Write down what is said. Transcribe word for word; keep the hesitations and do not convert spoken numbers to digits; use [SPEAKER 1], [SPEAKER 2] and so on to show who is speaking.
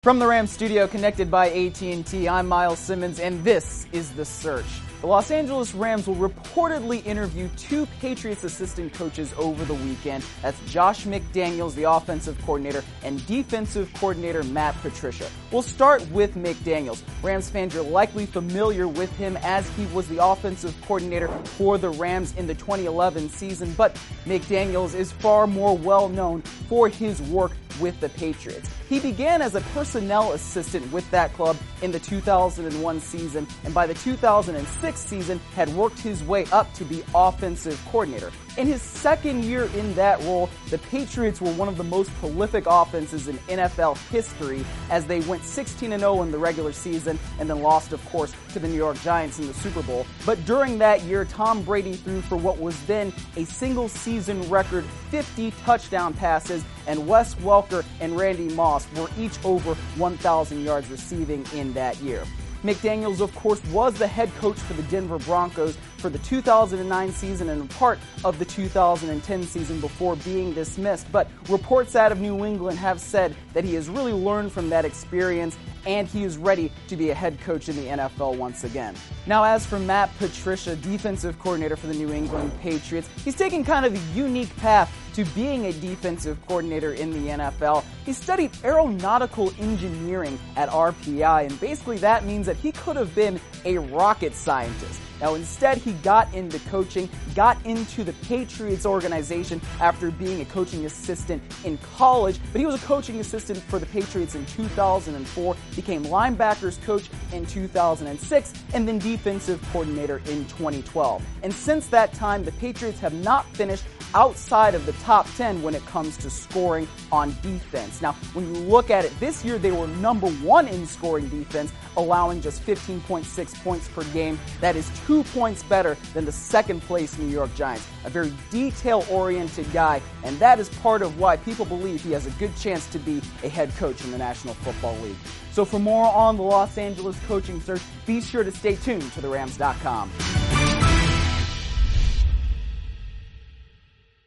[SPEAKER 1] From the Rams studio connected by A T and T, I'm Miles Simmons, and this is The Search. The Los Angeles Rams will reportedly interview two Patriots assistant coaches over the weekend. That's Josh McDaniels, the offensive coordinator, and defensive coordinator Matt Patricia. We'll start with McDaniels. Rams fans are likely familiar with him as he was the offensive coordinator for the Rams in the twenty eleven season, but McDaniels is far more well known for his work with the Patriots. He began as a personnel assistant with that club in the two thousand one season, and by the two thousand six season had worked his way up to be offensive coordinator. In his second year in that role, the Patriots were one of the most prolific offenses in N F L history as they went sixteen and oh in the regular season and then lost, of course, to the New York Giants in the Super Bowl. But during that year, Tom Brady threw for what was then a single season record fifty touchdown passes, and Wes Welker and Randy Moss were each over one thousand yards receiving in that year. McDaniels, of course, was the head coach for the Denver Broncos for the two thousand nine season and part of the two thousand ten season before being dismissed. But reports out of New England have said that he has really learned from that experience and he is ready to be a head coach in the N F L once again. Now, as for Matt Patricia, defensive coordinator for the New England Patriots, he's taken kind of a unique path to being a defensive coordinator in the N F L. He studied aeronautical engineering at R P I, and basically that means that he could have been a rocket scientist. Now, instead, he got into coaching, got into the Patriots organization after being a coaching assistant in college, but he was a coaching assistant for the Patriots in two thousand four, became linebackers coach in two thousand six, and then defensive coordinator in twenty twelve. And since that time, the Patriots have not finished outside of the top ten when it comes to scoring on defense. Now, when you look at it, this year they were number one in scoring defense, allowing just fifteen point six points per game. That is two points better than the second place New York Giants. A very detail-oriented guy, and that is part of why people believe he has a good chance to be a head coach in the National Football League. So for more on the Los Angeles coaching search, be sure to stay tuned to the Rams dot com.